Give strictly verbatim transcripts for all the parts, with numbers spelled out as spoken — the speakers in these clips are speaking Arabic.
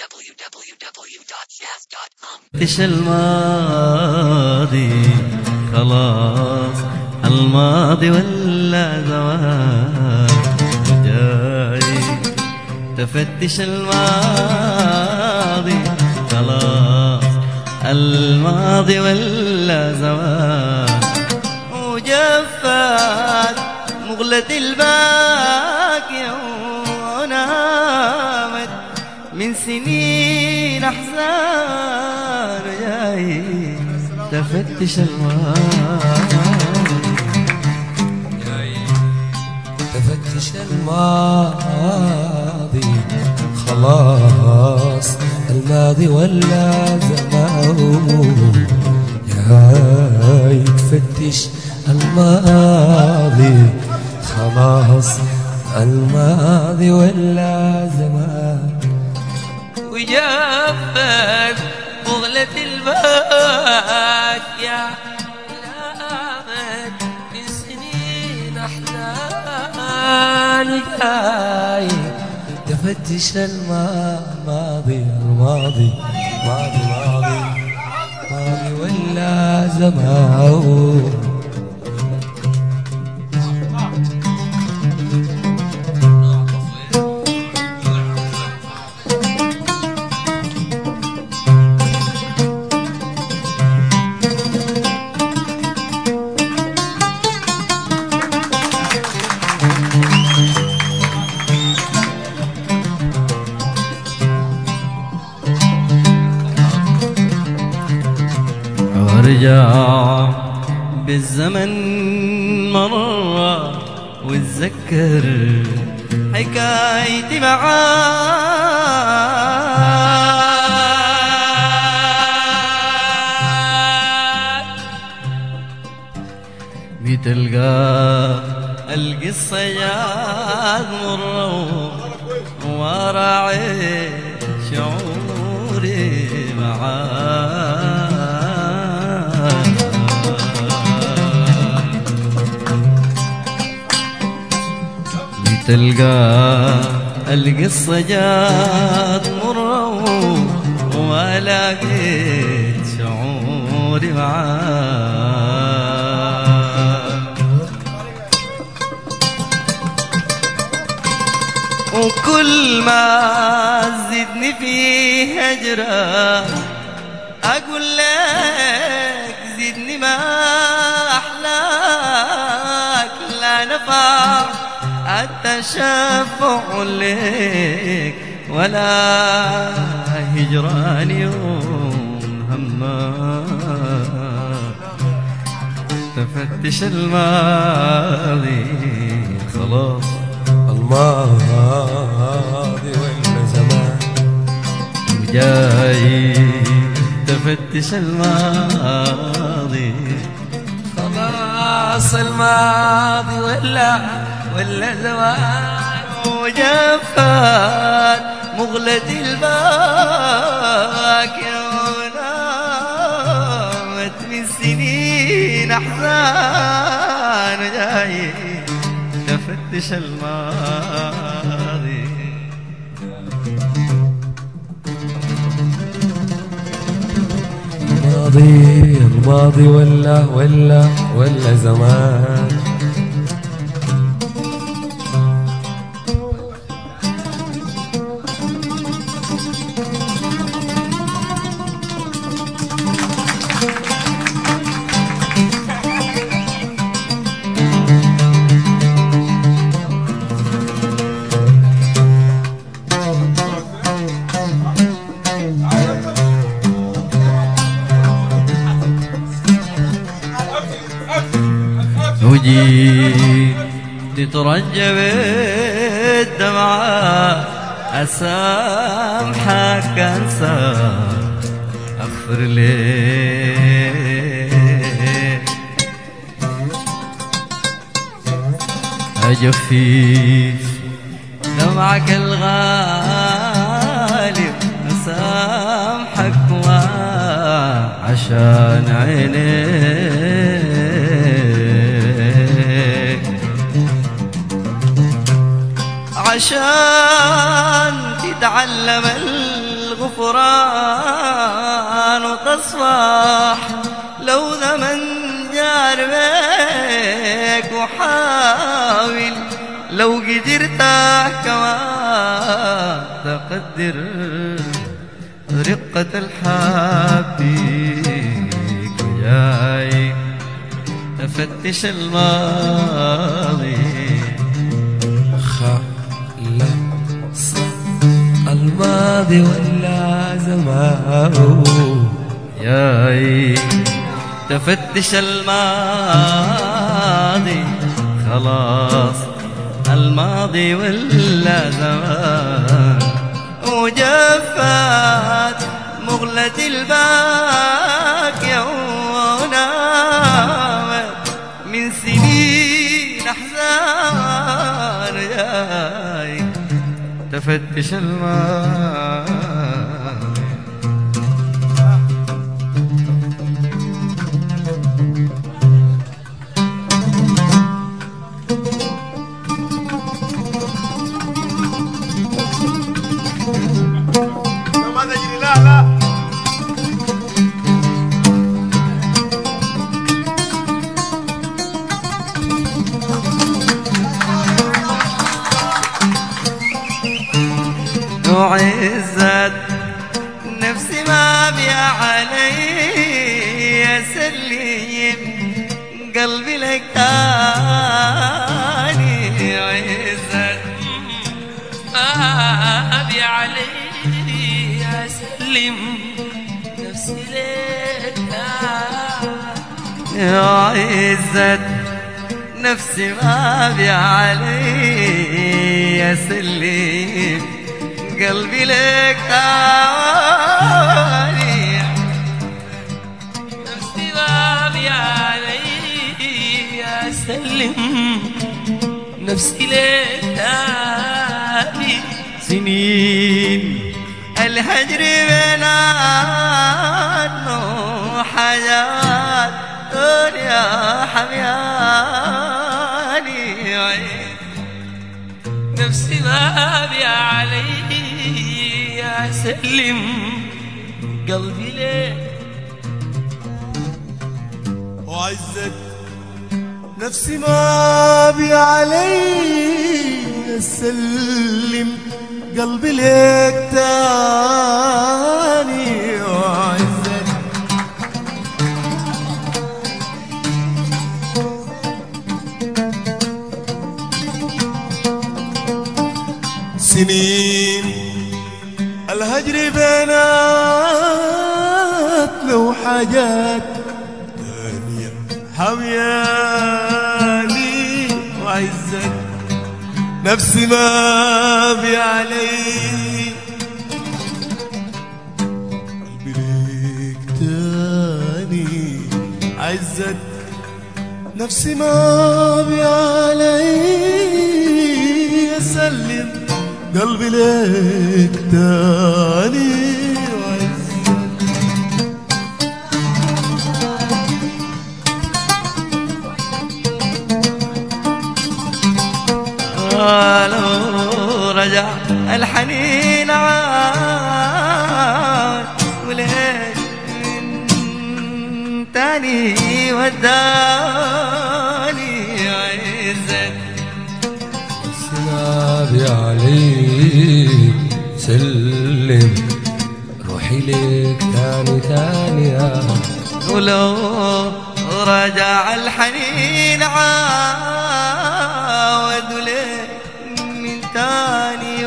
w w w dot jazz dot com. فتش الماضي خلاص، الماضي ولا زمان جاي. تفتش الماضي خلاص، الماضي ولا زمان، وجفت مغلة الباكية ونامت من سنين أحزان جاي. تفتش الماضي تفتش الماضي خلاص، الماضي ولا زمان جاي. تفتش الماضي خلاص، الماضي ولا زمان، وجفت مغلة الباكية نامت من سنين أحزان جاي. تفتش الماضي الماضي ماضي ماضي ماضي ولا زمان. وارجع بالزمن مرة واتذكر حكايتي معاك، بتلقى القصة جات مرة وراعي شعوري معاك. تلقى القصة جات مرة ولقيت شعوري معاك، وكل ما زدني في هجرة أقول لك زدني ما أحلاك. لا نفع التشفع لك ولا هجران يوم همك. تفتش الماضي خلاص، الماضي ولا زمان وجاي. تفتش الماضي خلاص، الماضي ولا ولا زمان، وجفت مغلة الباكية ونامت من سنين أحزان جاي. تفتش الماضي الماضي الماضي ولا ولا ولا زمان. وجيت تترجى بالدمعة أسامحك أنسى أغفر لك، أجفيف دمعك الغالب أسامحك عشان عينيك، عشان تتعلم الغفران غفران وتصفح لو زمن جار بيك وحاول لو قدرت كمان تقدر رقة الحبيب وياي تفتش الماضي خلص الماضي ولا زمان ياي تفتش الماضي خلاص الماضي ولا زمان وجفت مغلة الباكية ونامت من سنين أحزان جاي تفتش الماضي وعزت نفسي ما بيا علي أسلم قلبي لك تاني وعزت ما بيا علي أسلم نفسي لك تاني وعزت نفسي ما بيا علي أسلم قلبي لك تاني نفسي غالية علي أسلم نفسي لك تاني سنين الهجر بيناتنا حاجات دنيا حمياني نفسي غالية علي أسلم قلبي لك وعزت نفسي ما بي علي أسلم قلبي لك تاني وعزت سنين الهجر بيناتنا وحاجات تانية حمياني وعزت نفسي ما بي علي قلبي ليك تاني عزت نفسي ما بي علي أسلم قلبي لك تاني وعزت لو رجع الحنين عاد وليش من تاني وداني عزت سنابي علي سلم روحي لك تاني تاني ولو رجع الحنين عاد وليش من تاني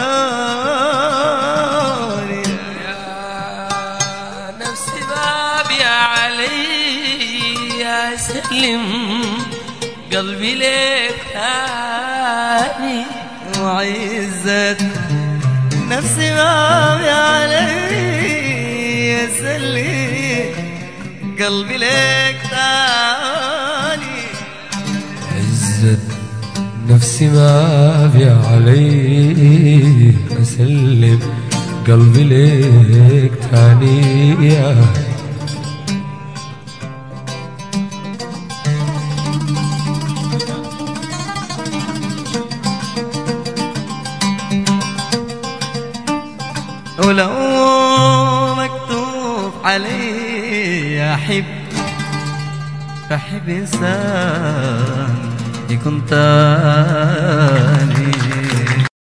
وداني يا نفسي بابي علي يا سلم قلبي لك تاني وعزت نفسي ما بي علي يسلي قلبي لك تاني عزت نفسي ما بي علي أسلم قلبي لك تاني يا ولو مكتوب علي أحب، بحب إنسان يكون تاني